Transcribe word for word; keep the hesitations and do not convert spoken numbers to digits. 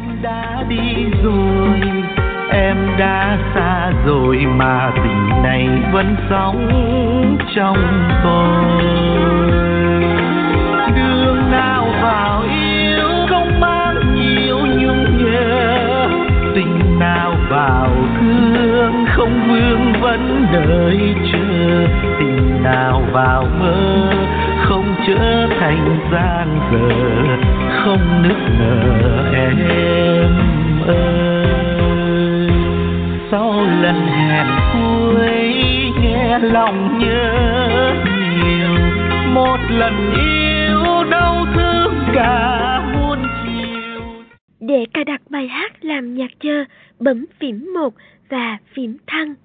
đã đi rồi, em đã xa rồi mà tình này vẫn sống trong tôi. Đường nào vào yêu không mang nhiều nhung nhớ, tình nào vào thương không vương vấn đợi chờ, tình nào vào mơ không trở thành gian dở, không nức nở em ơi. Sau lần hẹn cuối nghe lòng nhớ nhiều, một lần yêu đau thương cả muôn chiều. Để cài đặt bài hát làm nhạc chờ, bấm phím một và phím thăng.